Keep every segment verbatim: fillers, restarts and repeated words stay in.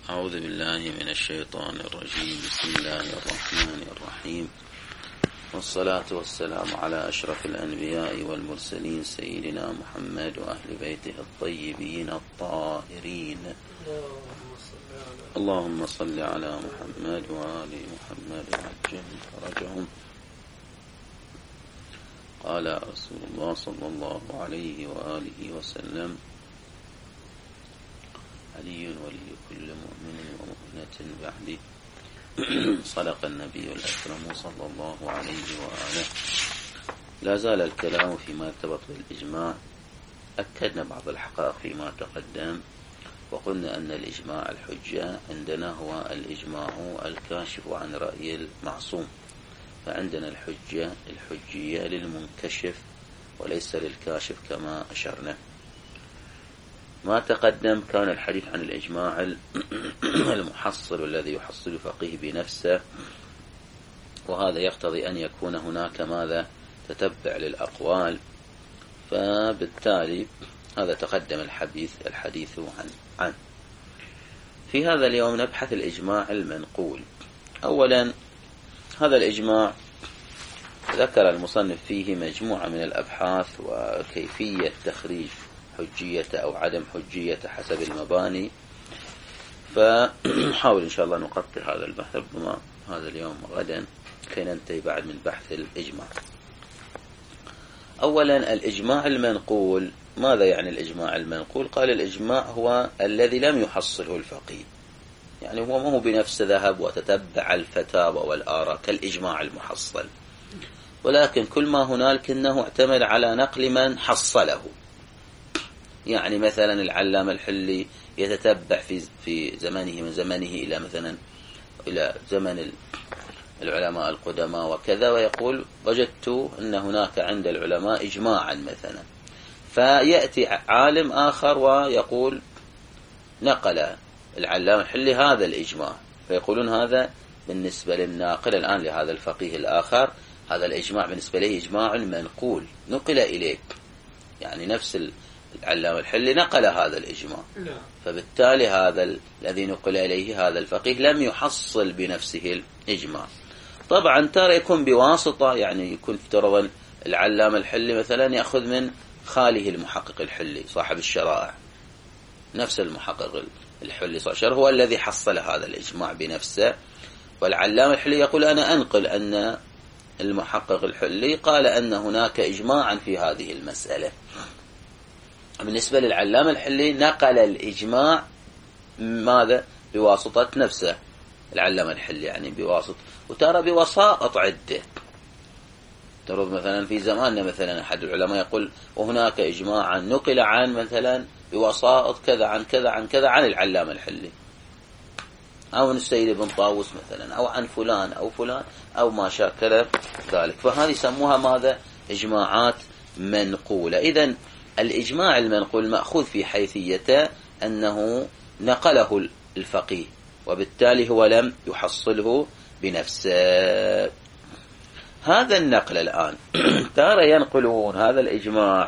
أعوذ بالله من الشيطان الرجيم. بسم الله الرحمن الرحيم، والصلاة والسلام على أشرف الأنبياء والمرسلين سيدنا محمد وأهل بيته الطيبين الطاهرين. اللهم صل على محمد وآل محمد وعجل فرجهم. قال رسول الله صلى الله عليه وآله وسلم: علي ولي كل مؤمن ومؤمنة بعدي. صدق النبي الأكرم صلى الله عليه وآله. لا زال الكلام فيما ارتبط بالإجماع. أكدنا بعض الحقائق فيما تقدم، وقلنا أن الإجماع الحجة عندنا هو الإجماع الكاشف عن رأي المعصوم، فعندنا الحجة الحجية للمنكشف وليس للكاشف كما أشرنا. ما تقدم كان الحديث عن الإجماع المحصل والذي يحصل فقيه بنفسه، وهذا يقتضي أن يكون هناك ماذا تتبع للأقوال، فبالتالي هذا تقدم الحديث الحديث عن عن في هذا اليوم نبحث الإجماع المنقول. أولا، هذا الإجماع ذكر المصنف فيه مجموعة من الأبحاث وكيفية تخريج حجية أو عدم حجية حسب المباني، فنحاول إن شاء الله نقطع هذا البحث ربما هذا اليوم غدا كي ننتهي بعد من بحث الإجماع. أولا، الإجماع المنقول. ماذا يعني الإجماع المنقول؟ قال الإجماع هو الذي لم يحصله الفقيه، يعني هو ما هو بنفس ذهب وتتبع الفتاوى والآراء كالإجماع المحصل، ولكن كل ما هنالك أنه اعتمد على نقل من حصله. يعني مثلا العلامة الحلي يتتبع في في زمانه من زمنه إلى مثلا إلى زمن العلماء القدماء وكذا، ويقول وجدت أن هناك عند العلماء إجماعا مثلا، فيأتي عالم آخر ويقول نقل العلامة الحلي هذا الإجماع، فيقولون هذا بالنسبة للناقل الآن لهذا الفقيه الآخر هذا الإجماع بالنسبة له إجماع منقول نقل إليك، يعني نفس العلامة الحلي نقل هذا الإجماع، فبالتالي هذا الذي نقل إليه هذا الفقيه لم يحصل بنفسه الإجماع. طبعا ترى يكون بواسطة، يعني يكون افترضا العلامة الحلي مثلا يأخذ من خاله المحقق الحلي صاحب الشرائع، نفس المحقق الحلي صاحب الشرائع هو الذي حصل هذا الإجماع بنفسه، والعلامة الحلي يقول أنا أنقل أن المحقق الحلي قال أن هناك إجماعا في هذه المسألة. بالنسبة للعلامة الحلي نقل الإجماع ماذا؟ بواسطة نفسه العلامة الحلي، يعني بواسطة، وترى بوسائط عدة. ترى مثلا في زماننا مثلا أحد العلماء يقول وهناك إجماعا نقل عن مثلا بوسائط كذا عن كذا عن كذا عن العلامة الحلي، أو عن السيد ابن طاووس مثلا، أو عن فلان أو فلان أو ما شاكل ذلك، فهذه يسموها ماذا؟ إجماعات منقولة. إذن الإجماع المنقول مأخوذ في حيثيته أنه نقله الفقيه، وبالتالي هو لم يحصله بنفسه. هذا النقل الآن تارة ينقلون هذا الإجماع،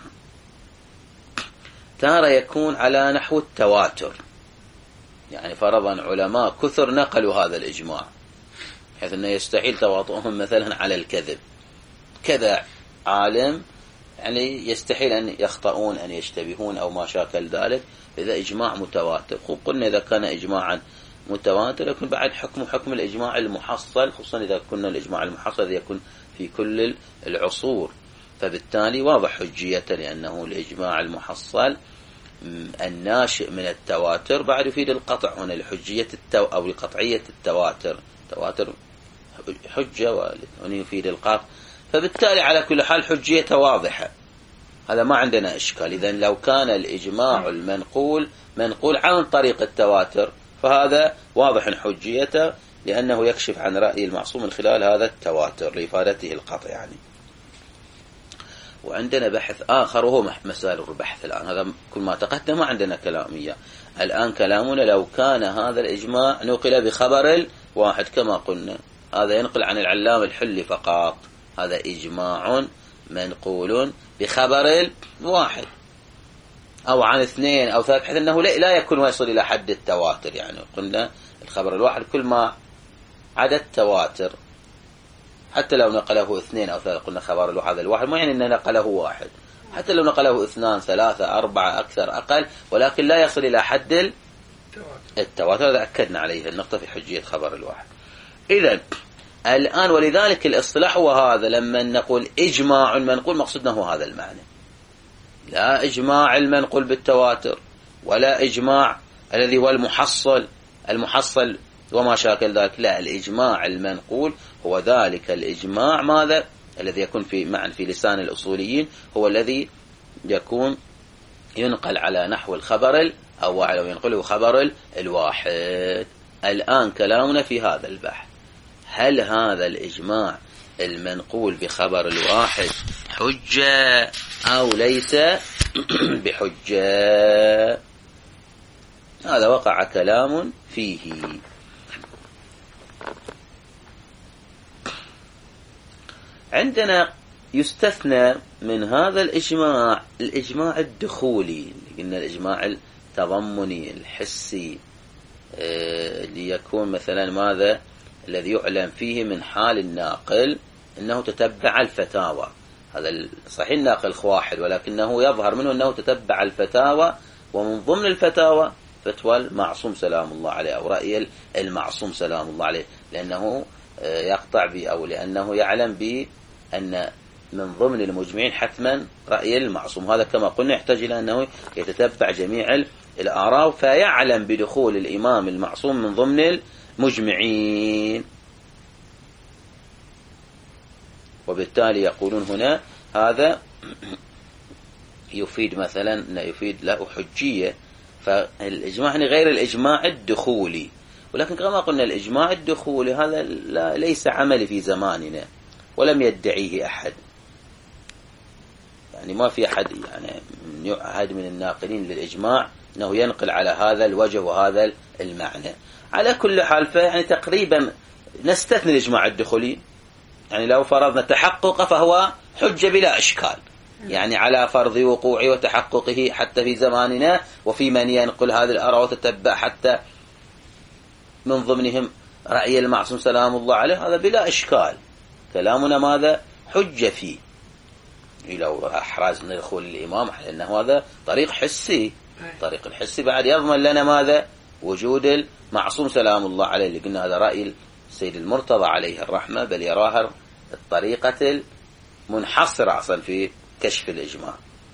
تارة يكون على نحو التواتر، يعني فرضا علماء كثر نقلوا هذا الإجماع حيث أنه يستحيل تواطؤهم مثلا على الكذب، كذا عالم يعني يستحيل أن يخطئون أن يشتبهون أو ما شاكل ذلك، إذا إجماع متواتر. قلنا إذا كان إجماعا متواتر يكون بعد حكم حكم الإجماع المحصل، خصوصا إذا كنا الإجماع المحصل يكون في كل العصور، فبالتالي واضح حجية، لأنه الإجماع المحصل الناشئ من التواتر بعد يفيد القطع هنا لحجية التو أو لقطعية التواتر، تواتر حجة وهنا يفيد القطع، فبالتالي على كل حال حجيته واضحة، هذا ما عندنا إشكال. إذن لو كان الإجماع المنقول منقول عن طريق التواتر فهذا واضح حجيته، لأنه يكشف عن رأي المعصوم من خلال هذا التواتر لإفادته القطع يعني. وعندنا بحث آخر وهو مسائل البحث الآن، هذا كل ما تقدم ما عندنا كلامية. الآن كلامنا لو كان هذا الإجماع نقل بخبر واحد كما قلنا، هذا ينقل عن العلامة الحلي فقط، هذا إجماع منقول بخبر واحد، أو عن اثنين أو ثلاث، بحيث أنه لا يكون ويصل إلى حد التواتر. يعني قلنا الخبر الواحد كل ما عدد تواتر، حتى لو نقله اثنين أو ثلاثة قلنا خبر الواحد الواحد، ما يعني أنه نقله واحد، حتى لو نقله اثنان ثلاثة أربعة أكثر أقل، ولكن لا يصل إلى حد التواتر. هذا أكدنا عليه النقطة في حجية خبر الواحد. إذن الآن ولذلك الاصطلاح هو هذا، لما نقول إجماع المنقول مقصودنا هو هذا المعنى، لا إجماع المنقول بالتواتر، ولا إجماع الذي هو المحصل المحصل وما شاكل ذلك، لا، الإجماع المنقول هو ذلك الإجماع ماذا الذي يكون في معا في لسان الأصوليين، هو الذي يكون ينقل على نحو الخبر أو أو ينقله خبر الواحد. الآن كلامنا في هذا البحث، هل هذا الإجماع المنقول بخبر الواحد حجة أو ليس بحجة؟ هذا وقع كلام فيه. عندنا يستثنى من هذا الإجماع الإجماع الدخولي، قلنا الإجماع التضمني الحسي، ليكون مثلا ماذا الذي يعلم فيه من حال الناقل أنه تتبع الفتاوى. هذا صحيح الناقل واحد، ولكنه يظهر منه أنه تتبع الفتاوى، ومن ضمن الفتاوى فتوى المعصوم سلام الله عليه أو رأي المعصوم سلام الله عليه، لأنه يقطع به أو لأنه يعلم بأن من ضمن المجمعين حتما رأي المعصوم. هذا كما قلنا يحتاج إلى أنه يتتبع جميع الآراء، فيعلم بدخول الإمام المعصوم من ضمن المجمعين، وبالتالي يقولون هنا هذا يفيد مثلا يفيد له حجية. فالإجماع غير الإجماع الدخولي، ولكن كما قلنا الإجماع الدخولي هذا لا ليس عملي في زماننا، ولم يدعيه أحد، يعني ما في أحد يعني يعهد من الناقلين للإجماع أنه ينقل على هذا الوجه وهذا المعنى. على كل حال فيعني تقريبا نستثني الإجماع الدخولي، يعني لو فرضنا تحقق فهو حجة بلا إشكال، يعني على فرض وقوعه وتحققه حتى في زماننا، وفي من ينقل هذه الآراء وتتبع حتى من ضمنهم رأي المعصوم سلام الله عليه، هذا بلا إشكال، كلامنا ماذا حجة فيه. لو أحرزنا دخول الإمام لأنه هذا طريق حسي، طريق الحسي بعد يضمن لنا ماذا وجود المعصوم سلام الله عليه، اللي قلنا هذا رأي السيد المرتضى عليه الرحمة، بل يراها الطريقة المنحصرة أصلا في كشف الإجماع.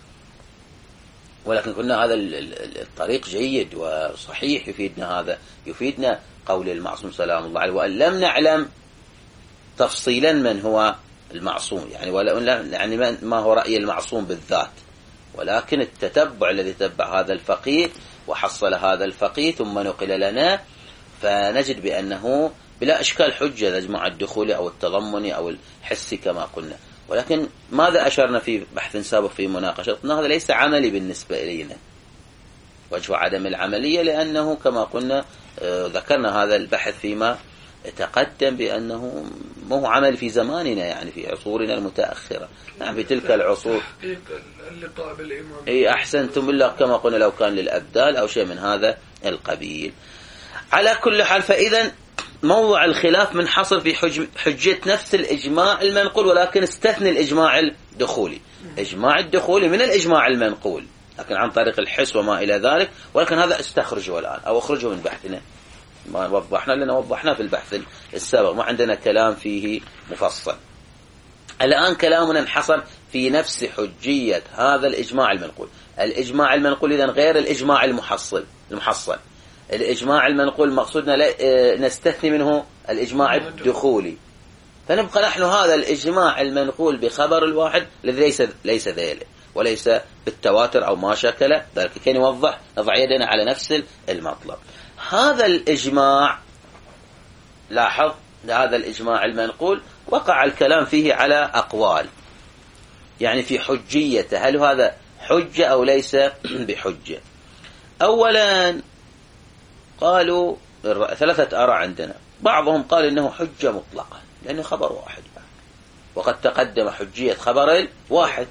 ولكن قلنا هذا الطريق جيد وصحيح، يفيدنا هذا يفيدنا قول المعصوم سلام الله عليه، وأن لم نعلم تفصيلا من هو المعصوم، يعني ولا يعني ما هو رأي المعصوم بالذات، ولكن التتبع الذي تتبع هذا الفقيه وحصل هذا الفقيه ثم نقل لنا، فنجد بأنه بلا إشكال حجة الإجماع الدخولي أو التضمني أو الحسي كما قلنا. ولكن ماذا أشرنا في بحث سابق في مناقشتنا؟ هذا ليس عملي بالنسبة إلينا، وجه عدم العملية لأنه كما قلنا ذكرنا هذا البحث فيما تقدم بأنه ما هو عمل في زماننا، يعني في عصورنا المتأخرة، يعني في تلك العصور اللقاء بالإمام أي أحسنتم بالله كما قلنا لو كان للأبدال أو شيء من هذا القبيل. على كل حال فإذا موضوع الخلاف منحصر في حجية نفس الإجماع المنقول، ولكن استثني الإجماع الدخولي. إجماع الدخولي من الإجماع المنقول لكن عن طريق الحس وما إلى ذلك، ولكن هذا استخرجه الآن أو أخرجه من بحثنا، ما وضحنا لنا وضحنا في البحث السابق، ما عندنا كلام فيه مفصل. الآن كلامنا انحصر في نفس حجية هذا الإجماع المنقول. الإجماع المنقول إذن غير الإجماع المحصل المحصل الإجماع المنقول مقصودنا نستثني منه الإجماع الدخولي، فنبقى نحن هذا الإجماع المنقول بخبر الواحد الذي ليس ليس ذلك وليس بالتواتر أو ما شكل ذلك، كي نوضح نضع يدنا على نفس المطلب. هذا الإجماع لاحظ هذا الإجماع المنقول وقع الكلام فيه على أقوال، يعني في حجيته، هل هذا حجة أو ليس بحجة. أولا قالوا ثلاثة آراء عندنا، بعضهم قال إنه حجة مطلقة لأنه خبر واحد، وقد تقدم حجية خبر واحد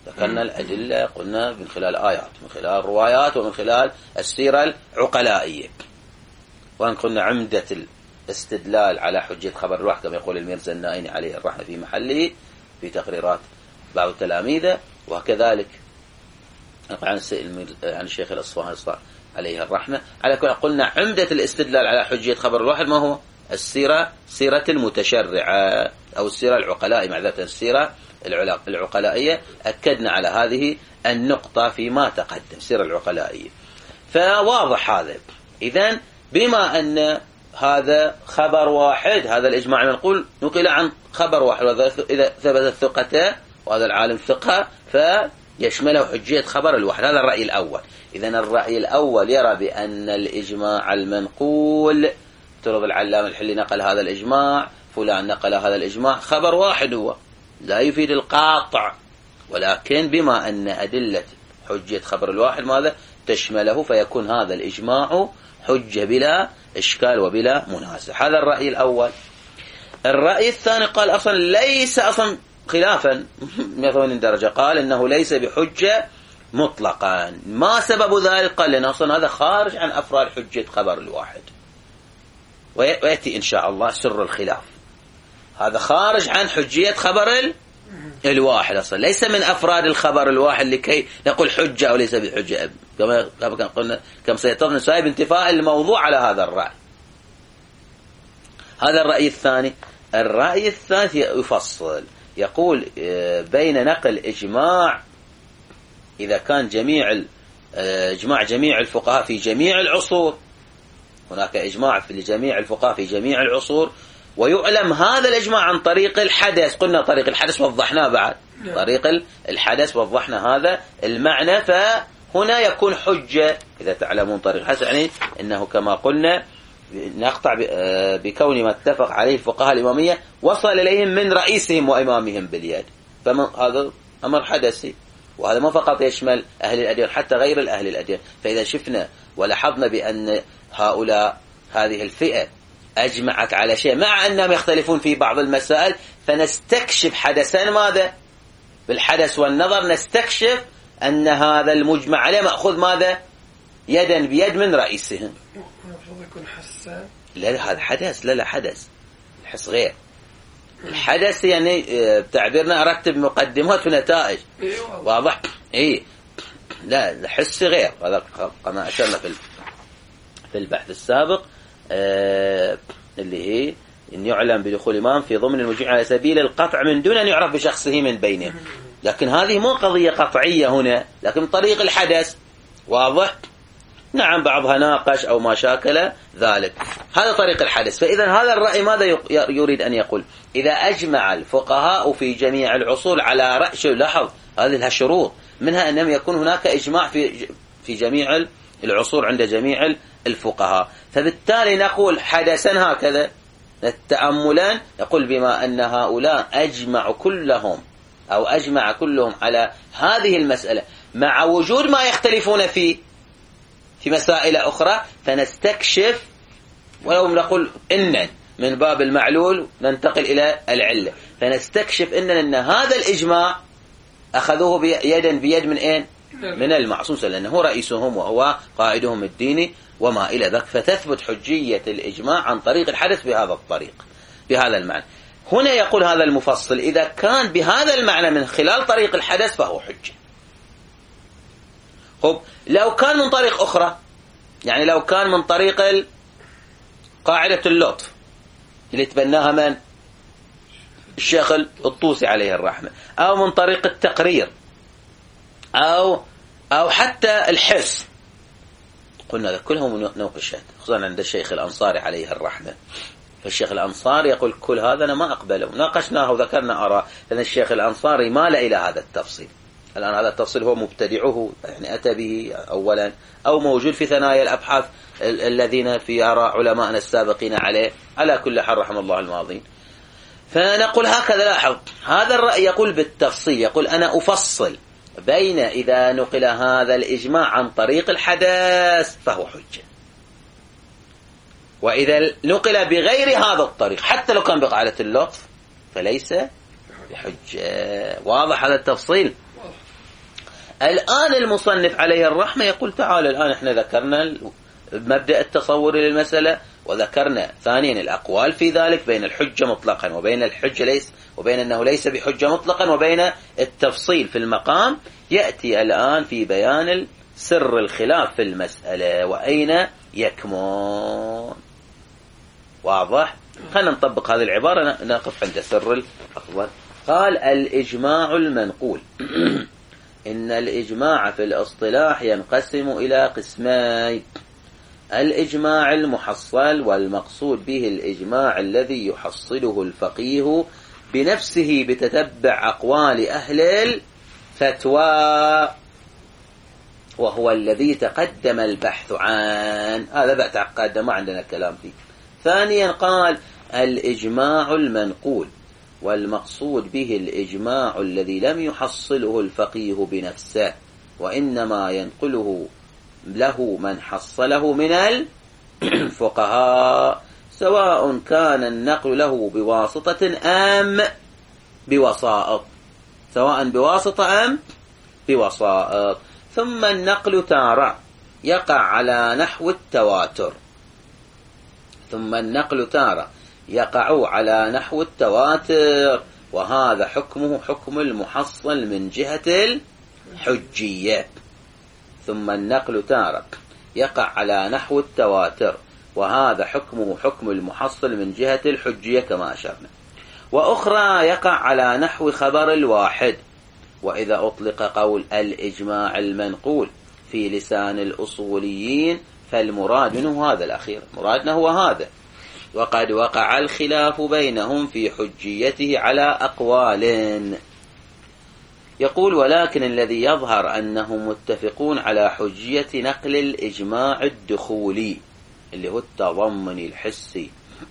ذكرنا الأدلة، قلنا من خلال آيات، من خلال روايات، ومن خلال السيرة العقلائية. وأن قلنا عمدة الاستدلال على حجية خبر الواحد كما يقول الميرزا النائني عليه الرحمة في محله في تقريرات بعض تلاميذه، وكذلك عن عن الشيخ الأصفهاني عليه الرحمة. على كل قلنا عمدة الاستدلال على حجية خبر الواحد ما هو؟ السيرة، سيرة المتشرعة أو السيرة العقلائية، معذرة السيرة العقلائية. أكدنا على هذه النقطة فيما تقدم، السيرة العقلائية. فواضح هذا. إذن بما أن هذا خبر واحد، هذا الإجماع نقول نقل عن خبر واحد، إذا ثبتت ثقته وهذا العالم ثقة فيشمله حجية خبر الواحد. هذا الرأي الأول. إذن الرأي الأول يرى بأن الإجماع المنقول، افترض العلامة الحلي نقل هذا الإجماع، فلان نقل هذا الإجماع، خبر واحد هو لا يفيد القاطع، ولكن بما أن أدلة حجية خبر الواحد ماذا تشمله، فيكون هذا الإجماع حجة بلا إشكال وبلا منازع. هذا الرأي الأول. الرأي الثاني قال أصلا ليس أصلا خلافا مئة وثمانين درجة، قال إنه ليس بحجة مطلقا. ما سبب ذلك؟ قال لنا أصلا هذا خارج عن أفراد حجة خبر الواحد، ويأتي إن شاء الله سر الخلاف. هذا خارج عن حجية خبر الواحد، أصلا ليس من أفراد الخبر الواحد لكي نقول حجة أو ليس بحجة، كما كما قلنا كم سيتضمن سائب انتفاء الموضوع على هذا الرأي. هذا الرأي الثاني. الرأي الثالث يفصل، يقول بين نقل إجماع إذا كان جميع إجماع جميع الفقهاء في جميع العصور، هناك إجماع في جميع الفقهاء في جميع العصور، ويعلم هذا الإجماع عن طريق الحدث. قلنا طريق الحدث وضحناه بعد، طريق الحدث وضحنا هذا المعنى. فهنا يكون حجة إذا تعلمون طريق الحدث، يعني إنه كما قلنا نقطع بكون ما اتفق عليه الفقهاء الإمامية وصل إليهم من رئيسهم وإمامهم باليد. فهذا أمر حدثي، وهذا ما فقط يشمل أهل الأديان حتى غير الأهل الأديان. فإذا شفنا ولاحظنا بأن هؤلاء هذه الفئة أجمعت على شيء مع أنهم يختلفون في بعض المسائل، فنستكشف حدثا ماذا بالحدث والنظر، نستكشف أن هذا المجمع عليه مأخذ ماذا يدا بيد من رئيسهم. يكون حسان. لا هذا حدث، لا لا حدث، الحس غير. الحدث يعني بتعبيرنا أرتب مقدمات ونتائج. واضح؟ إيه لا الحس غير. هذا كما أشرنا في في البحث السابق آه اللي هي إن يعلم بدخول إمام في ضمن المجمع على سبيل القطع من دون أن يعرف بشخصه من بينه. لكن هذه مو قضية قطعية هنا، لكن طريق الحدث. واضح؟ نعم بعضها ناقش أو ما شاكل ذلك، هذا طريق الحدث. فإذا هذا الرأي ماذا يريد أن يقول؟ إذا أجمع الفقهاء في جميع العصور على رأي، لاحظ هذه لها شروط، منها أنهم يكون هناك إجماع في في جميع العصور عند جميع الفقهاء، فبالتالي نقول حدثا هكذا التأملان، يقول بما أن هؤلاء أجمعوا كلهم أو أجمع كلهم على هذه المسألة مع وجود ما يختلفون فيه في مسائل أخرى، فنستكشف ولو نقول إن من باب المعلول ننتقل إلى العلة، فنستكشف إن, إن هذا الإجماع أخذوه بيدا بيد من إيه؟ من المعصوم لأنه رئيسهم وهو قائدهم الديني وما إلى ذلك، فتثبت حجية الإجماع عن طريق الحدث بهذا الطريق بهذا المعنى. هنا يقول هذا المفصل إذا كان بهذا المعنى من خلال طريق الحدث فهو حجة. خب لو كان من طريق أخرى، يعني لو كان من طريق قاعدة اللطف اللي تبناها من الشيخ الطوسي عليه الرحمة، أو من طريق التقرير، أو أو حتى الحس، قلنا كلهم نوقشت خصوصا عند الشيخ الأنصاري عليه الرحمة. فالشيخ الأنصاري يقول كل هذا أنا ما أقبله، ناقشناه وذكرنا آراء، لأن الشيخ الأنصاري مال إلى هذا التفصيل. الآن هذا التفصيل هو مبتدعه، يعني أتى به أولا أو موجود في ثنايا الأبحاث الذين في آراء علماءنا السابقين عليه، على كل حال رحم الله الماضين. فنقول هكذا لاحظ هذا الرأي يقول بالتفصيل، يقول أنا أفصل بين إذا نقل هذا الإجماع عن طريق الحدث فهو حجة، وإذا نقل بغير هذا الطريق حتى لو كان بقاعدة اللطف فليس بحجة. واضح هذا التفصيل؟ الآن المصنف عليه الرحمة يقول تعال الآن احنا ذكرنا مبدأ التصور للمسألة، وذكرنا ثانيا الأقوال في ذلك بين الحجة مطلقا وبين الحجة ليس وبين أنه ليس بحجة مطلقا وبين التفصيل في المقام. يأتي الآن في بيان سر الخلاف في المسألة وأين يكمن. واضح؟ خلينا نطبق هذه العبارة نقف عند سر الأفضل. قال الإجماع المنقول إن الإجماع في الاصطلاح ينقسم إلى قسمين: الإجماع المحصل، والمقصود به الإجماع الذي يحصله الفقيه بنفسه بتتبع أقوال أهل الفتوى، وهو الذي تقدم البحث عنه. هذا بقى تقدم ما عندنا كلام فيه. ثانيا قال الإجماع المنقول، والمقصود به الإجماع الذي لم يحصله الفقيه بنفسه، وإنما ينقله له من حصله من الفقهاء، سواء كان النقل له بواسطة أم بوسائط سواء بواسطة أم بوسائط. ثم النقل تارة يقع على نحو التواتر ثم النقل تارة يقع على نحو التواتر وهذا حكمه حكم المحصل من جهة الحجية. ثم النقل تارة يقع على نحو التواتر وهذا حكمه حكم المحصل من جهة الحجية كما أشرنا. وأخرى يقع على نحو خبر الواحد. وإذا أطلق قول الإجماع المنقول في لسان الأصوليين فالمراد منه هذا الأخير، مرادنا هو هذا. وقد وقع الخلاف بينهم في حجيته على أقوال. يقول ولكن الذي يظهر أنهم متفقون على حجية نقل الإجماع الدخولي اللي هو التضمني الحسي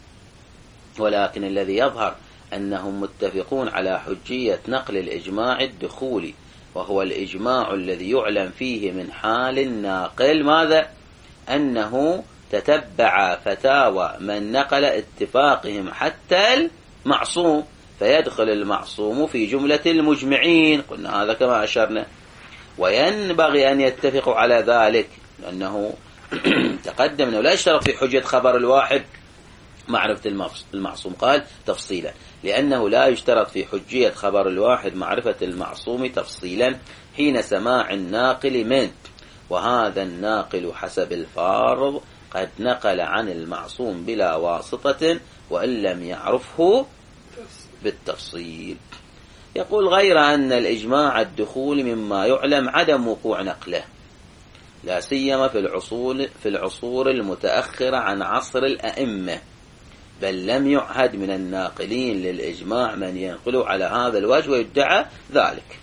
ولكن الذي يظهر أنهم متفقون على حجية نقل الإجماع الدخولي وهو الإجماع الذي يعلم فيه من حال الناقل ماذا؟ أنه تتبع فتاوى من نقل اتفاقهم حتى المعصوم، فيدخل المعصوم في جملة المجمعين. قلنا هذا كما أشرنا. وينبغي أن يتفقوا على ذلك لأنه تقدم أنه لا يشترط في حجة خبر الواحد معرفة المعصوم، قال تفصيلا، لأنه لا يشترط في حجية خبر الواحد معرفة المعصوم تفصيلا حين سماع الناقل منه، وهذا الناقل حسب الفارض قد نقل عن المعصوم بلا واسطة وإن لم يعرفه بالتفصيل. يقول غير أن الإجماع الدخول مما يعلم عدم وقوع نقله، لا سيما في العصور في العصور المتأخرة عن عصر الأئمة، بل لم يعهد من الناقلين للإجماع من ينقل على هذا الوجه ويدعى ذلك.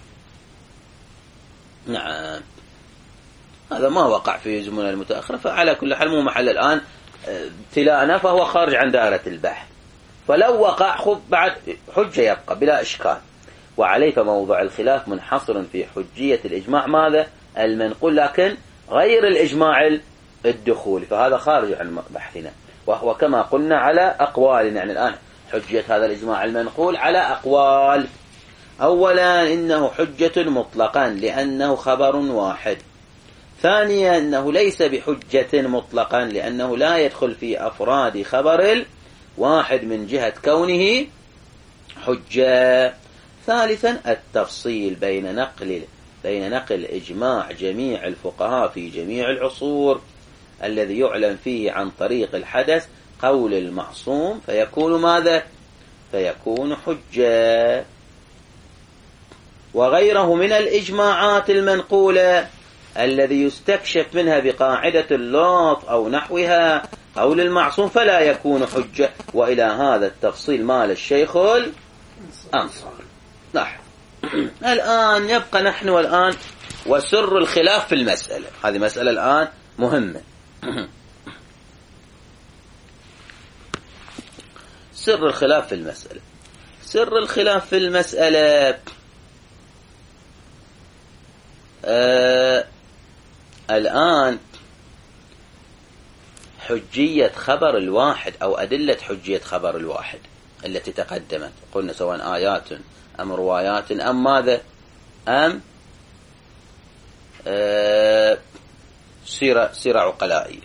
نعم، هذا ما وقع في زمن المتأخرة، فعلى كل حال مو محل الآن ابتلاءنا، فهو خارج عن دائرة البحث. فلو وقع خذ بعد حجة يبقى بلا إشكال. وعليه فموضع الخلاف منحصر في حجية الإجماع ماذا؟ المنقول، لكن غير الإجماع الدخول، فهذا خارج عن بحثنا، وهو كما قلنا على أقوال. يعني الآن حجية هذا الإجماع المنقول على أقوال. أولا إنه حجة مطلقا لأنه خبر واحد. ثانيا أنه ليس بحجة مطلقا لأنه لا يدخل في أفراد خبر واحد من جهة كونه حجة. ثالثا التفصيل بين نقل بين نقل إجماع جميع الفقهاء في جميع العصور الذي يعلم فيه عن طريق الحدث قول المعصوم فيكون ماذا؟ فيكون حجة، وغيره من الإجماعات المنقولة الذي يستكشف منها بقاعدة اللوط أو نحوها قول المعصوم فلا يكون حجة. وإلى هذا التفصيل مال الشيخ الأنصار. لاحظ الآن يبقى نحن الآن وسر الخلاف في المسألة. هذه مسألة الآن مهمة. سر الخلاف في المسألة سر الخلاف في المسألة آه الآن حجية خبر الواحد أو أدلة حجية خبر الواحد التي تقدمت، قلنا سواء آيات أم روايات أم ماذا أم سيرة سيرة عقلائية،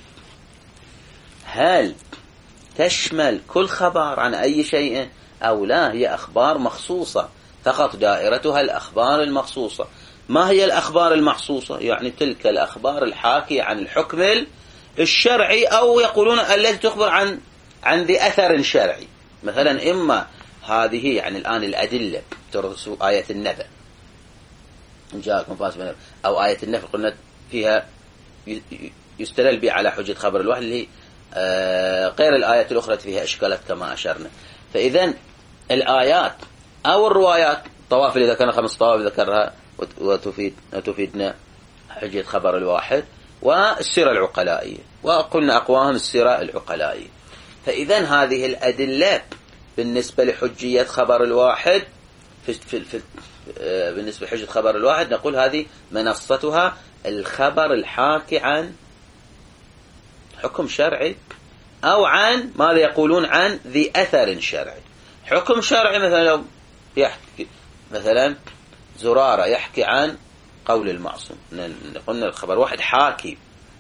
هل تشمل كل خبر عن أي شيء أو لا؟ هي أخبار مخصوصة فقط، دائرتها الأخبار المخصوصة. ما هي الأخبار المخصوصة؟ يعني تلك الأخبار الحاكية عن الحكم الشرعي، أو يقولون التي تخبر عن عن ذي أثر شرعي. مثلا إما هذه يعني الآن الأدلة ترس آية النبأ، إن جاءكم فاسق بنبأ، أو آية النفل قلنا فيها يستدل بها على حجة خبر الواحد، اللي غير الآيات الأخرى فيها إشكالات كما أشرنا. فإذا الآيات أو الروايات، طوافل إذا كان خمس طوافل ذكرها وتفيد وتفيدنا حجة خبر الواحد، والسيرة العقلائية، وقلنا أقواهم السيرة العقلائية. فإذا هذه الأدلة بالنسبة لحجية خبر الواحد في في في بالنسبة لحجة خبر الواحد نقول هذه منصتها الخبر الحاكي عن حكم شرعي، أو عن ماذا يقولون عن ذي أثر شرعي. حكم شرعي مثلا لو يحكي مثلا زرارة يحكي عن قول المعصوم، قلنا الخبر واحد حاكي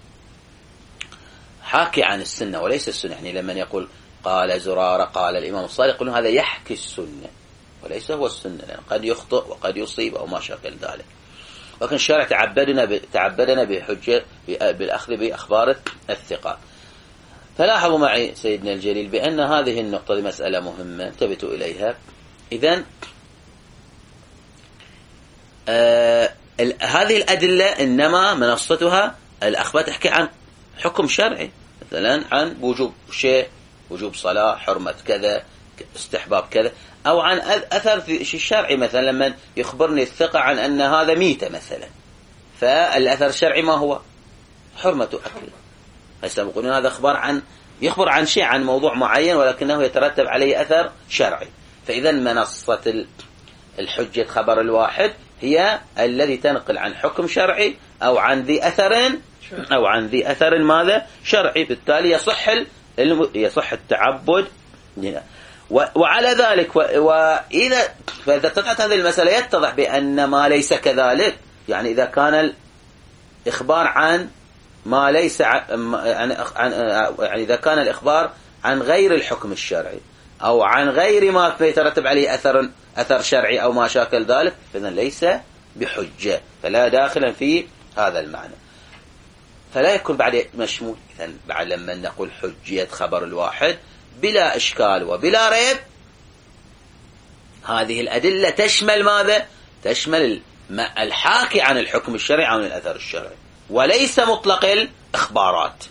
حاكي عن السنة وليس السنة. يعني لما يقول قال زرارة قال الإمام الصادق يقولون هذا يحكي السنة وليس هو السنة، لأن قد يخطئ وقد يصيب أو ما شاكل ذلك. لكن الشرع تعبدنا تعبدنا بحجة بالأخذ بأخبار الثقة. فلاحظوا معي سيدنا الجليل بأن هذه النقطة مسألة مهمة انتبهوا إليها. إذن آه هذه الأدلة إنما منصتها الأخبار تحكي عن حكم شرعي، مثلا عن وجوب شيء، وجوب صلاة، حرمة كذا، استحباب كذا، أو عن أثر في الشرعي. مثلا لما يخبرني الثقة عن أن هذا ميتة مثلا، فالأثر الشرعي ما هو؟ حرمة أكل. هسه يقولون هذا أخبار عن يخبر عن شيء، عن موضوع معين، ولكنه يترتب عليه أثر شرعي. فإذا منصة الحجة خبر الواحد هي الذي تنقل عن حكم شرعي أو عن ذي أثر أو عن ذي أثر ماذا؟ شرعي. بالتالي يصح يصح التعبد. وعلى ذلك وإذا فإذا اتضحت هذه المسألة يتضح بأن ما ليس كذلك. يعني إذا كان الإخبار عن ما ليس عن يعني إذا كان الإخبار عن غير الحكم الشرعي أو عن غير ما يترتب عليه أثر أثر شرعي أو ما شاكل ذلك، فإذا ليس بحجة، فلا داخلا في هذا المعنى، فلا يكون بعد مشمول. إذا بعد لما نقول حجية خبر الواحد بلا إشكال وبلا ريب، هذه الأدلة تشمل ماذا؟ تشمل الحاكي عن الحكم الشرعي عن الأثر الشرعي، وليس مطلق الإخبارات.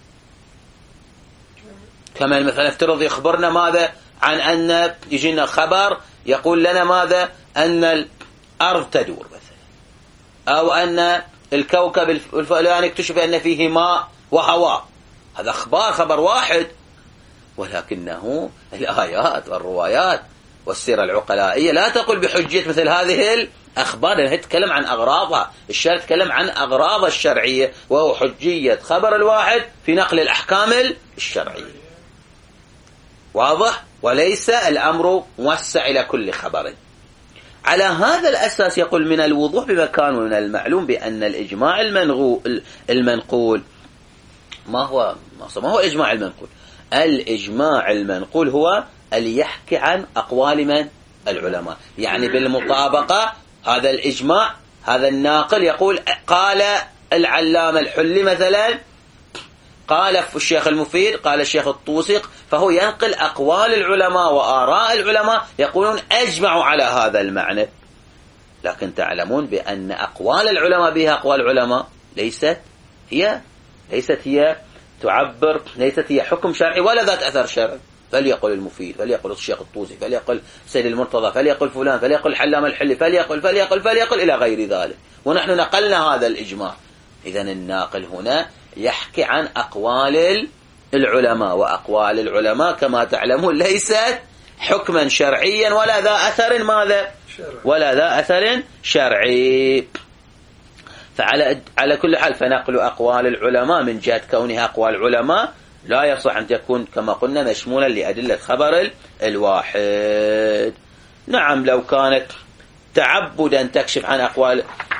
كما مثلا افترض يخبرنا ماذا عن أن يجينا خبر يقول لنا ماذا؟ أن الأرض تدور مثلا، أو أن الكوكب الفلاني اكتشف أن فيه ماء وهواء. هذا أخبار خبر واحد، ولكنه الآيات والروايات والسيرة العقلائية لا تقول بحجية مثل هذه الأخبار، لأنها تتكلم عن أغراضها. الشرع تتكلم عن أغراض الشرعية، وهو حجية خبر الواحد في نقل الأحكام الشرعية. واضح؟ وليس الأمر موسع إلى كل خبر. على هذا الأساس يقول من الوضوح بمكان ومن المعلوم بأن الإجماع المنقول ما هو ما هو الإجماع المنقول؟ الإجماع المنقول هو اللي يحكي عن أقوال من؟ العلماء. يعني بالمطابقة هذا الإجماع، هذا الناقل يقول قال العلامة الحلي مثلا، قال الشيخ المفيد، قال الشيخ الطوسي، فهو ينقل أقوال العلماء وآراء العلماء يقولون أجمعوا على هذا المعنى. لكن تعلمون بأن أقوال العلماء بها أقوال العلماء ليست هي ليست هي تعبر، ليست هي حكم شرعي ولا ذات أثر شرعي. فليقل المفيد، فليقل الشيخ الطوسي، فليقل سيد المرتضى، فليقل فلان، فليقل حلام الحلي، فليقل فليقل فليقل إلى غير ذلك. ونحن نقلنا هذا الإجماع. إذن الناقل هنا يحكي عن أقوال العلماء، وأقوال العلماء كما تعلمون ليست حكما شرعيا ولا ذا أثر ماذا؟ ولا ذا أثر شرعي. فعلى على كل حال فنقل أقوال العلماء من جهة كونها أقوال العلماء لا يصح أن تكون كما قلنا مشمولا لأدلة خبر الواحد. نعم لو كانت تعبدا تكشف عن أقوال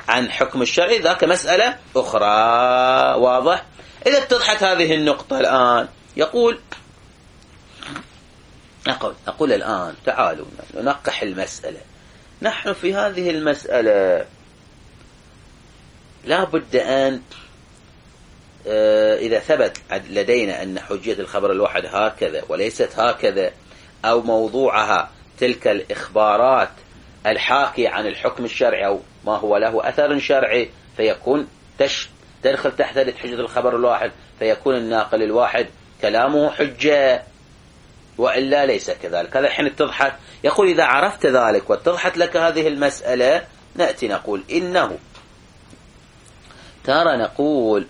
عن حكم الشرعي ذاك مسألة أخرى. واضح؟ إذا اتضحت هذه النقطة الآن يقول أقول, أقول الآن تعالوا ننقح المسألة. نحن في هذه المسألة لا بد أن إذا ثبت لدينا أن حجية الخبر الواحد هكذا وليست هكذا، أو موضوعها تلك الإخبارات الحاكية عن الحكم الشرعي أو ما هو له أثر شرعي، فيكون تش تدخل تحت حجية الخبر الواحد، فيكون الناقل الواحد كلامه حجة، وإلا ليس كذلك. هذا حين اتضحت. يقول إذا عرفت ذلك واتضحت لك هذه المسألة نأتي نقول إنه ترى نقول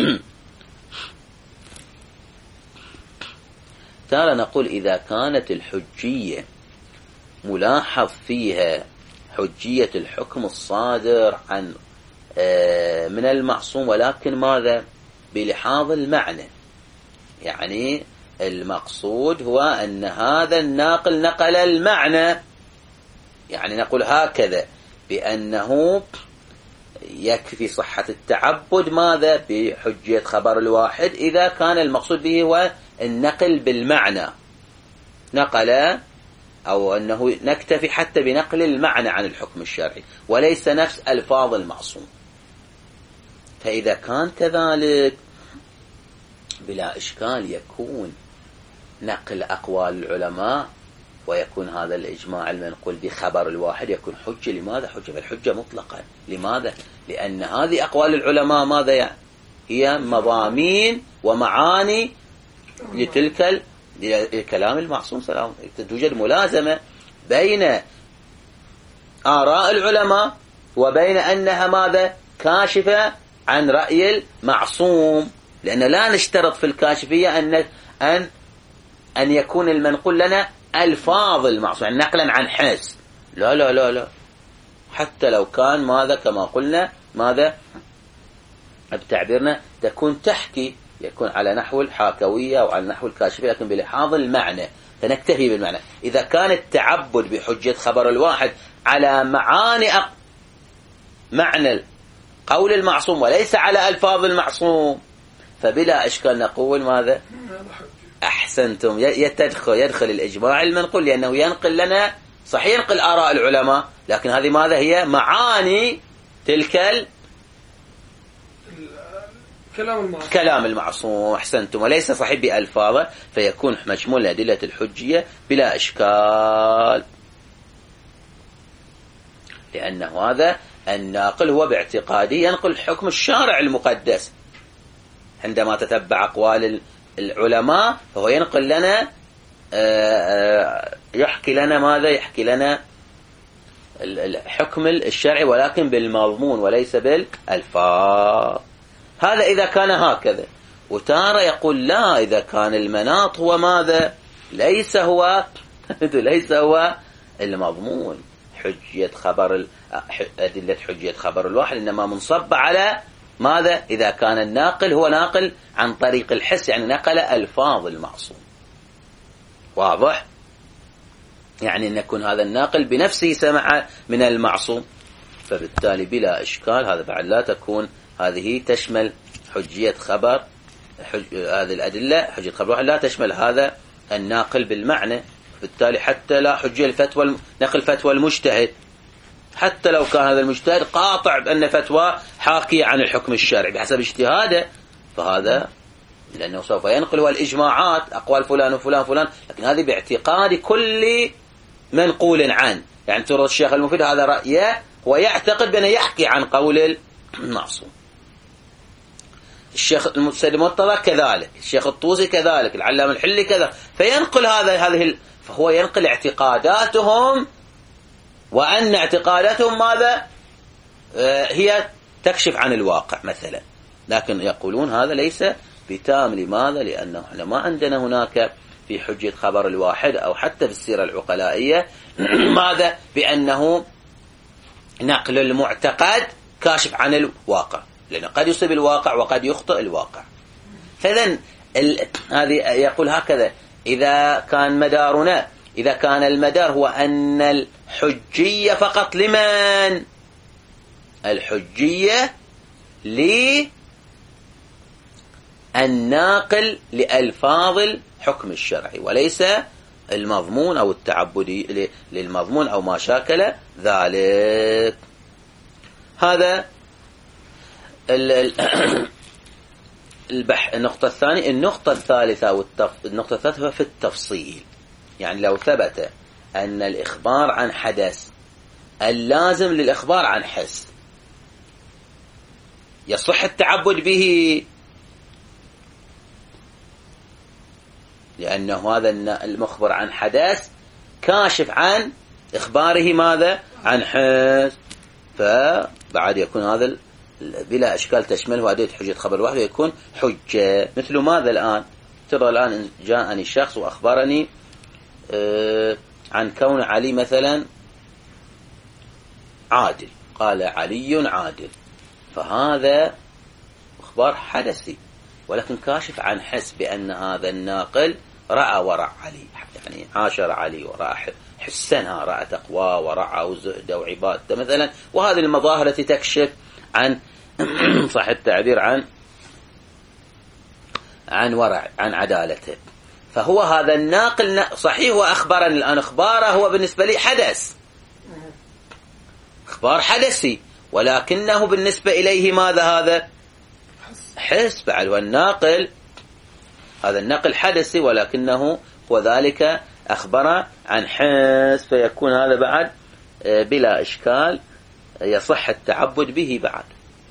ترى نقول إذا كانت الحجية ملاحظ فيها حجية الحكم الصادر عن من المعصوم، ولكن ماذا؟ بلحاظ المعنى. يعني المقصود هو أن هذا الناقل نقل المعنى، يعني نقول هكذا بأنه يكفي صحة التعبد ماذا؟ بحجية خبر الواحد إذا كان المقصود به هو النقل بالمعنى، نقل أو أنه نكتفي حتى بنقل المعنى عن الحكم الشرعي وليس نفس ألفاظ المعصوم. فإذا كان كذلك بلا إشكال يكون نقل أقوال العلماء ويكون هذا الإجماع المنقول بخبر الواحد يكون حجة. لماذا حجة؟ بالحجة مطلقا. لماذا؟ لأن هذه أقوال العلماء ماذا يعني؟ هي مضامين ومعاني لتلك الكلام المعصوم سلام. توجد ملازمة بين آراء العلماء وبين أنها ماذا؟ كاشفة عن رأي المعصوم، لأن لا نشترط في الكاشفية أن أن أن يكون المنقول لنا ألفاظ المعصوم، يعني نقلا عن حس. لا لا لا لا، حتى لو كان ماذا كما قلنا ماذا بتعبيرنا تكون تحكي، يكون على نحو الحاكوية أو على نحو الكاشفية، لكن بلحاظ المعنى، فنكتفي بالمعنى. إذا كان التعبد بحجة خبر الواحد على معاني أق... معنى قول المعصوم وليس على ألفاظ المعصوم، فبلا إشكال نقول ماذا؟ أحسنتم، يتدخل يدخل الإجماع المنقول، لأنه ينقل لنا صحيح ينقل آراء العلماء، لكن هذه ماذا هي؟ معاني تلك ال... كلام المعصوم. كلام المعصوم. أحسنتم، وليس صحيح بألفاظه، فيكون مشمول أدلة الحجية بلا إشكال، لأن هذا الناقل هو باعتقاده ينقل حكم الشارع المقدس. عندما تتبع أقوال العلماء فهو ينقل لنا يحكي لنا ماذا؟ يحكي لنا الحكم الشرعي ولكن بالمضمون وليس بالألفاظ. هذا إذا كان هكذا. وتارة يقول لا، إذا كان المناط هو ماذا؟ ليس هو ليس هو المضمون حجية خبر أدلة حجية خبر الواحد، إنما منصب على ماذا؟ إذا كان الناقل هو ناقل عن طريق الحس، يعني نقل ألفاظ المعصوم. واضح؟ يعني أن يكون هذا الناقل بنفسه سمع من المعصوم، فبالتالي بلا إشكال هذا بعد لا تكون هذه تشمل حجية خبر حج... هذه الأدلة حجية خبر الواحد لا تشمل هذا الناقل بالمعنى. بالتالي حتى لا حجية الفتوى نقل فتوى المجتهد، حتى لو كان هذا المجتهد قاطع بأن فتوى حاكية عن الحكم الشرعي بحسب اجتهاده، فهذا لأنه سوف ينقل والإجماعات أقوال فلان وفلان فلان، لكن هذه باعتقاد كل منقول عنه. يعني ترى الشيخ المفيد هذا رأيه ويعتقد بأنه يحكي عن قول المعصوم. الشيخ السيد المرتضى كذلك، الشيخ الطوسي كذلك، العلامة الحلي كذا، فينقل هذا هذه فهو ينقل اعتقاداتهم، وأن اعتقاداتهم ماذا؟ آه هي تكشف عن الواقع مثلا، لكن يقولون هذا ليس بتام. لماذا؟ لأنه احنا ما عندنا هناك في حجة خبر الواحد أو حتى في السيرة العقلائية ماذا؟ بأنه نقل المعتقد كاشف عن الواقع، لأنه قد يصيب الواقع وقد يخطئ الواقع. فإذن هذه يقول هكذا: إذا كان مدارنا إذا كان المدار هو أن الحجية فقط لمن؟ الحجية للناقل لألفاظ الحكم الشرعي، وليس المضمون أو التعبدي للمضمون أو ما شاكل ذلك. هذا البح النقطة الثانية. النقطة الثالثة أو النقطة الثالثة في التفصيل، يعني لو ثبت أن الإخبار عن حدث اللازم للإخبار عن حس يصح التعبد به، لأنه هذا المخبر عن حدث كاشف عن إخباره ماذا؟ عن حس، فبعد يكون هذا بلا أشكال تشمله أداة حجة خبر واحد ويكون حجة. مثل ماذا الآن؟ ترى الآن جاءني شخص وأخبرني آه عن كون علي مثلا عادل، قال علي عادل، فهذا إخبار حدثي ولكن كاشف عن حس بأن هذا الناقل رأى ورع علي، يعني عاشر علي ورأى حسنها، رأى تقوى ورع وزهد وعبادة مثلا، وهذه المظاهر التي تكشف عن صح التعبير عن عن ورع عن عدالته. فهو هذا الناقل صحيح وأخبرني الآن، إخباره هو بالنسبة لي حدث، إخبار حدثي، ولكنه بالنسبة إليه ماذا؟ هذا حس. بعد والناقل هذا النقل حدثي ولكنه وذلك أخبر عن حس، فيكون هذا بعد بلا إشكال يصح التعبد به بعد،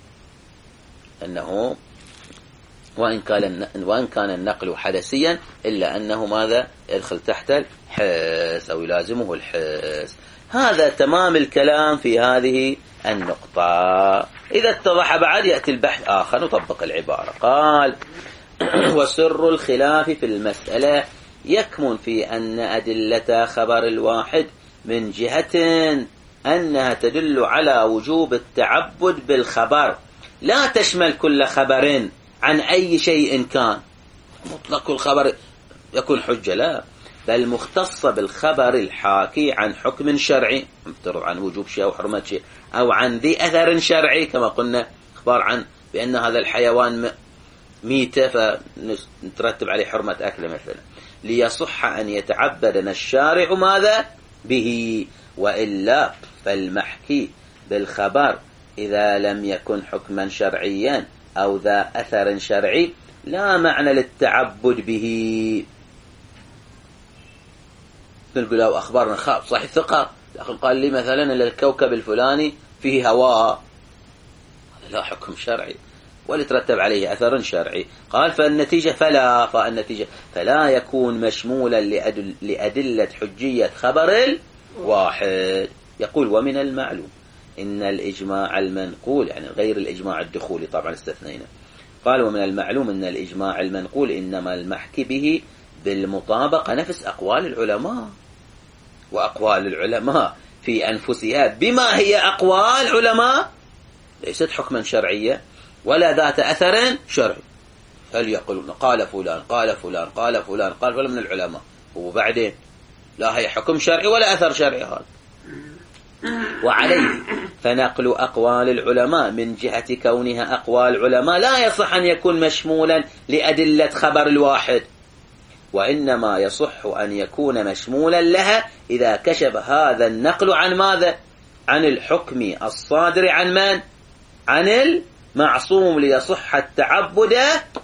أنه وإن كان وإن كان النقل حدثيا إلا أنه ماذا؟ يدخل تحت الحس أو يلازمه الحس. هذا تمام الكلام في هذه النقطة. إذا اتضح بعد يأتي البحث آخر نطبق العبارة. قال: وسر الخلاف في المسألة يكمن في أن أدلة خبر الواحد من جهة أنها تدل على وجوب التعبد بالخبر لا تشمل كل خبر عن أي شيء كان. مطلق الخبر يكون حجة؟ لا، بل مختصة بالخبر الحاكي عن حكم شرعي، افترض عن وجوب شيء أو حرمة شيء، أو عن ذي أثر شرعي، كما قلنا إخبار عن بأن هذا الحيوان ميتة فنترتب عليه حرمة أكله مثلا، ليصح أن يتعبدنا الشارع ماذا؟ به. وإلا فالمحكي بالخبر إذا لم يكن حكما شرعيا أو ذا أثر شرعي لا معنى للتعبد به. نقول له أخبارنا خاب صحيح ثقة، لكن قال لي مثلا أن الكوكب الفلاني فيه هواء، لا حكم شرعي ولترتب عليه أثر شرعي. قال فالنتيجة فلا فالنتيجة فلا يكون مشمولا لأدل لأدلة حجية خبر الواحد. يقول: ومن المعلوم إن الإجماع المنقول، يعني غير الإجماع الدخولي طبعا استثنينا، قال: ومن المعلوم أن الإجماع المنقول إنما المحكي به بالمطابقة نفس أقوال العلماء، وأقوال العلماء في أنفسها بما هي أقوال علماء ليست حكما شرعيا ولا ذات أثر شرعي. هل يقولون قال فلان قال فلان قال فلان قال فلان من العلماء، وبعدين لا هي حكم شرعي ولا أثر شرعي هذا. وعليه فنقل أقوال العلماء من جهة كونها أقوال علماء لا يصح أن يكون مشمولا لأدلة خبر الواحد، وإنما يصح أن يكون مشمولا لها إذا كشف هذا النقل عن ماذا؟ عن الحكم الصادر عن من؟ عن المعصوم، ليصح التعبد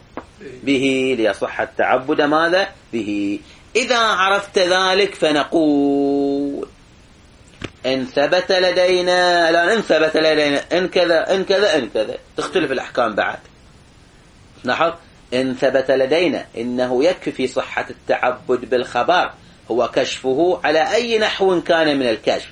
به ليصح التعبد ماذا؟ به. إذا عرفت ذلك فنقول: إن ثبت لدينا لا إن ثبت لدينا إن كذا إن كذا إن كذا، تختلف الأحكام بعد. نحو: إن ثبت لدينا إنه يكفي صحة التعبد بالخبر هو كشفه على أي نحو كان من الكشف.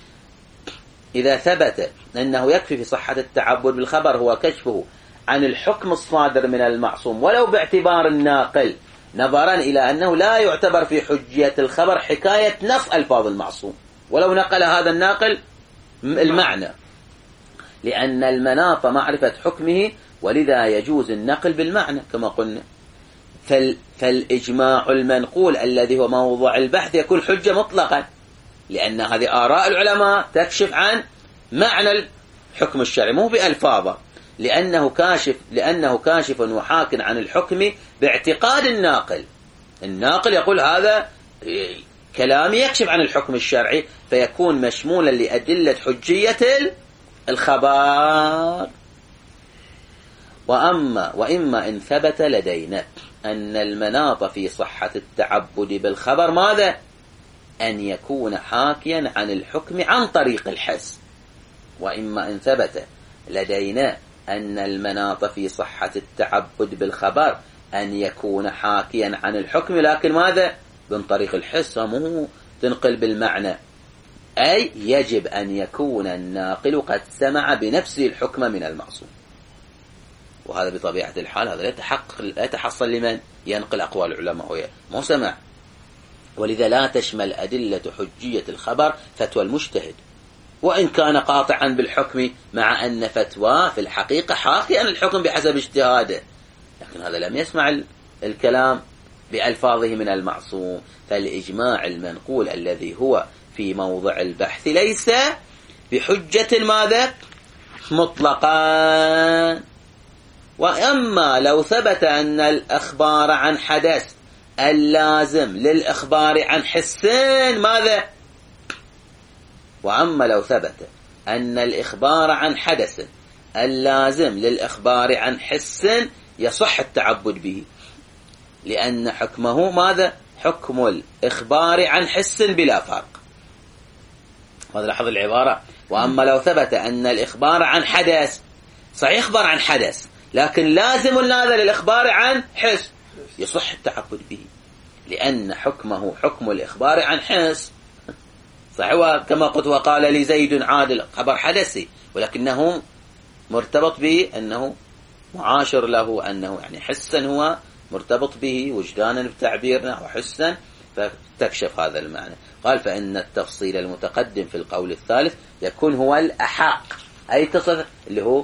إذا ثبت أنه يكفي في صحة التعبد بالخبر هو كشفه عن الحكم الصادر من المعصوم ولو باعتبار الناقل، نظرا إلى أنه لا يعتبر في حجية الخبر حكاية نص ألفاظ المعصوم ولو نقل هذا الناقل المعنى، لأن المناط معرفة حكمه، ولذا يجوز النقل بالمعنى كما قلنا. فالإجماع المنقول الذي هو موضوع البحث يكون حجة مطلقا، لأن هذه آراء العلماء تكشف عن معنى حكم الشرع، مو بألفاظه، لأنه كاشف لأنه كاشف وحاك عن الحكم باعتقاد الناقل. الناقل يقول هذا كلامي يكشف عن الحكم الشرعي، فيكون مشمولا لأدلة حجية الخبر. وأما وإما إن ثبت لدينا أن المناط في صحة التعبد بالخبر ماذا؟ أن يكون حاكيا عن الحكم عن طريق الحس. وإما إن ثبت لدينا أن المناط في صحة التعبد بالخبر أن يكون حاكيا عن الحكم، لكن ماذا؟ من طريق الحس، مو تنقل بالمعنى، أي يجب أن يكون الناقل قد سمع بنفسه الحكم من المعصوم. وهذا بطبيعة الحال هذا لا يتحقق لا يتحصل لمن ينقل أقوال العلماء، هو مو سمع. ولذا لا تشمل أدلة حجية الخبر فتوى المجتهد، وإن كان قاطعا بالحكم، مع أن فتوى في الحقيقة حاكيا عن الحكم بحسب اجتهاده، لكن هذا لم يسمع الكلام بألفاظه من المعصوم. فالإجماع المنقول الذي هو في موضع البحث ليس بحجة ماذا؟ مطلقا. وأما لو ثبت أن الأخبار عن حدث اللازم للإخبار عن حسين ماذا؟ وأما لو ثبت أن الإخبار عن حدث اللازم للإخبار عن حس يصح التعبد به، لأن حكمه ماذا؟ حكم الإخبار عن حس بلا فرق. هذا لاحظ العبارة. وأما لو ثبت أن الإخبار عن حدث، صحيح إخبار عن حدث، لكن لازم هذا للإخبار عن حس، يصح التعبد به، لأن حكمه حكم الإخبار عن حس. صحيح كما قلت وقال لي زيد عادل، خبر حدثي، ولكنه مرتبط به أنه معاشر له، أنه يعني حسا هو مرتبط به وجدانا بتعبيرنا وحسا، فتكشف هذا المعنى. قال فإن التفصيل المتقدم في القول الثالث يكون هو الأحق، أي تصل اللي هو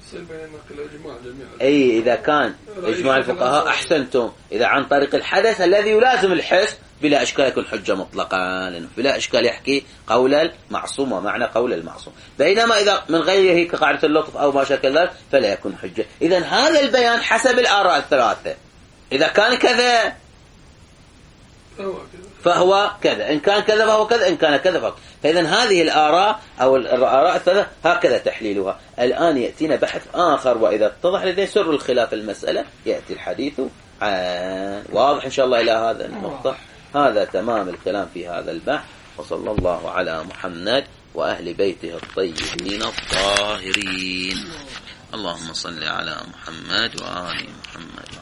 أي إذا كان إجماع الفقهاء أحسنتم، إذا عن طريق الحدث الذي يلازم الحس بلا إشكال يكون حجة مطلقا، لأنه بلا إشكال يحكي قول المعصوم ومعنى قول المعصوم. بينما إذا من غيره كقاعدة اللطف أو ما شكل ذلك فلا يكون حجة. إذن هذا البيان حسب الآراء الثلاثة، إذا كان كذا فهو كذا، إن كان كذا فهو كذا، إن كان كذا فهو. فإذن هذه الآراء أو الآراء الثلاثة هكذا تحليلها. الآن يأتينا بحث آخر، وإذا اتضح لديه سر الخلاف المسألة يأتي الحديث عن واضح إن شاء الله إلى هذا النقطة. هذا تمام الكلام في هذا البحث، وصلى الله على محمد وأهل بيته الطيبين الطاهرين. اللهم صل على محمد وآل محمد.